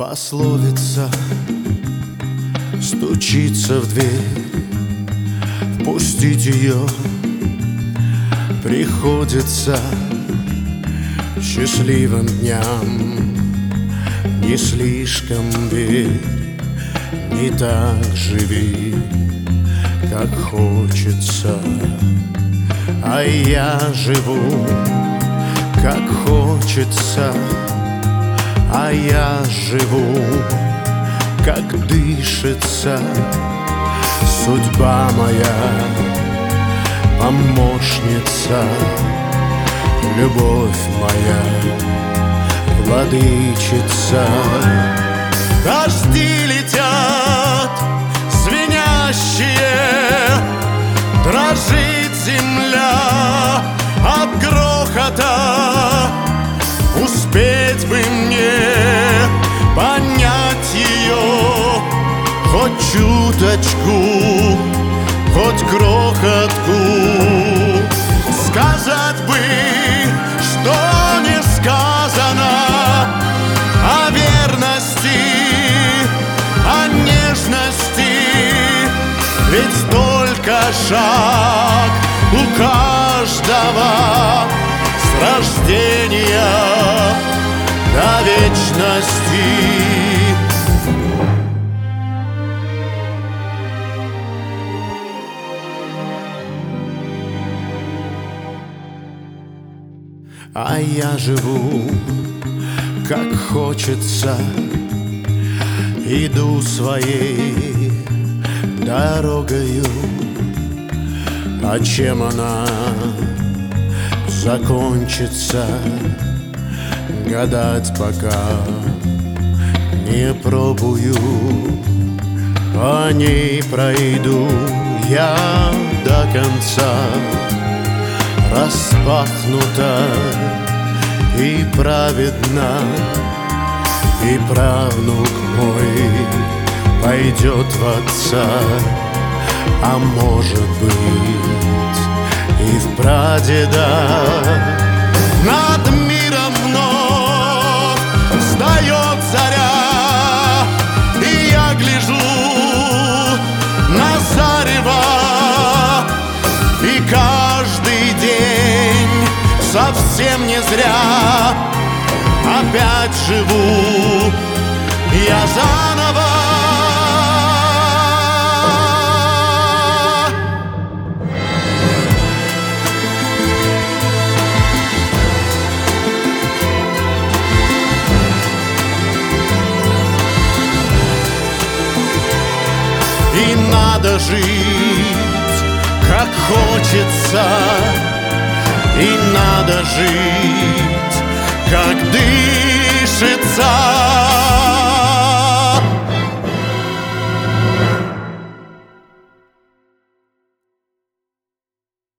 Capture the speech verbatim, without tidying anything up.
Пословица стучится в дверь, впустить ее приходится счастливым дням. Не слишком верь, не так живи, как хочется. А я живу, как хочется. А я живу, как дышится. Судьба моя, помощница, любовь моя, владычица. Дожди летят звенящие, дрожит земля от грохота. Успеть бы мне понять ее хоть чуточку, хоть крохотку. Сказать бы, что не сказано о верности, о нежности. Ведь только шаг у каждого с рождения до вечности. А я живу, как хочется, иду своей дорогою. А чем она закончится, гадать пока не пробую. По ней пройду я до конца. Распахнута и праведна, и правнук мой пойдет в отца. А может быть и в прадеда. Над миром вновь встает заря, и я гляжу на зарево. И каждый день совсем не зря опять живу я заново. И надо жить, как хочется, и надо жить, как дышится.